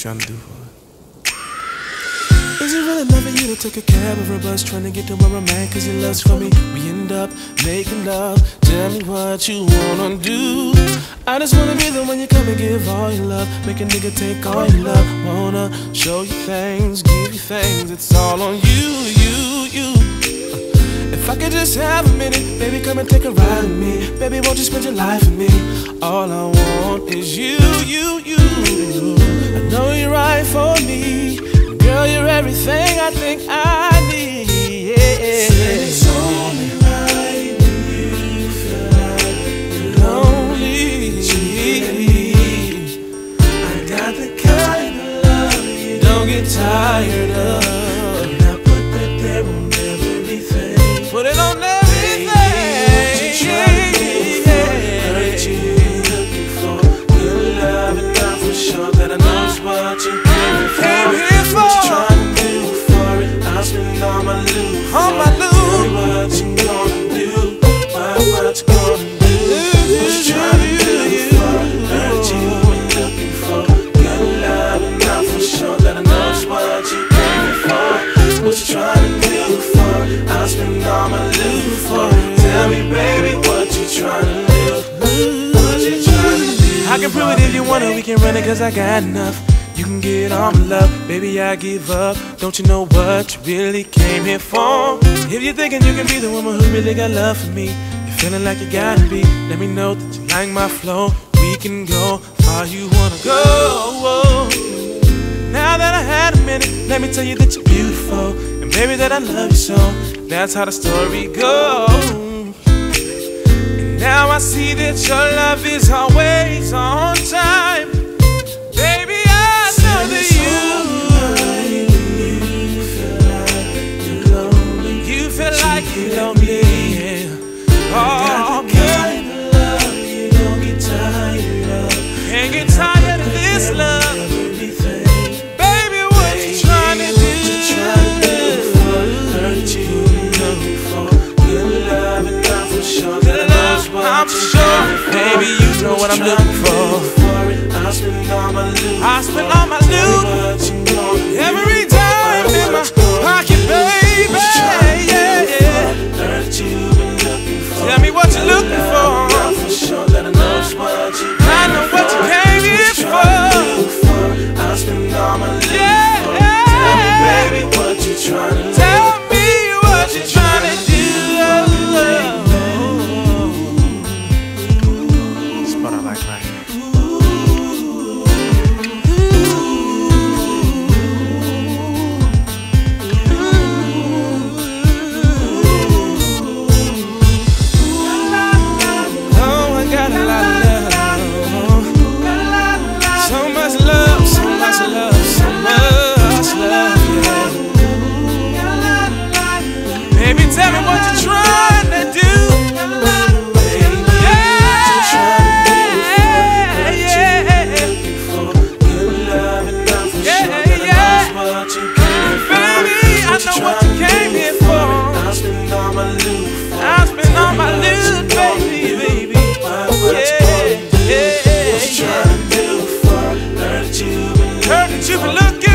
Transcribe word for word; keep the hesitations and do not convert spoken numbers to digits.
trying to do for it? Is it really love for you to take a cab or a bus trying to get to where I'm at? Cause your love's for me. We end up making love. Tell me what you wanna do. I just wanna be the one you come and give all your love. Make a nigga take all your love. Wanna show you things, give you things. It's all on you, you, you. If I could just have a minute, baby, come and take a ride with me. Baby, won't you spend your life with me? All I want is you, you, you. I know you're right for me. Girl, you're everything I think I need. Yeah. It's only right when you feel like you're lonely. I got the kind of love you don't get tired of. And I put that there on everything. Put it on everything. Hurt you, looking for good love, and I'm for sure that I know it's what you came for. What you trying to do for it? I'll spend all my loot for it. Tell me what you gonna do. What, what you gonna do? What you trying to do for it? Hurt you and looking for good love, and I'm for sure that I know it's what you came for. What you trying to do for it? I'll spend all my loot for it. Tell me, baby, what you trying to do? What you trying to do? I can prove it if you want it, we can run it cause I got enough. You can get all my love, baby, I give up. Don't you know what you really came here for? If you're thinking you can be the woman who really got love for me, you're feeling like you gotta be, let me know that you like my flow. We can go far you wanna go. Now that I had a minute, let me tell you that you're beautiful, and baby, that I love you so. That's how the story goes. And now I see that your love is always on time. Baby, I know that you, you feel like you're lonely, yeah. Oh, kind of love you don't get tired of. Can't get tired of this love. Baby, what you trying to do? Hurt you, looking for good love, and I'm for sure that I know I'm sure, baby, you know what I'm looking for. I spend all my loot. I spend all my loot every time in my pocket, baby. Yeah, yeah. Tell me what you're looking for. I'm for sure that I know it's what you. I know what you came here for. I spend all my loot. Yeah, tell me, baby, what you trying to do? Tell me what you trying to do. It's what I like right here. Baby, tell me what you're trying to do. You've been looking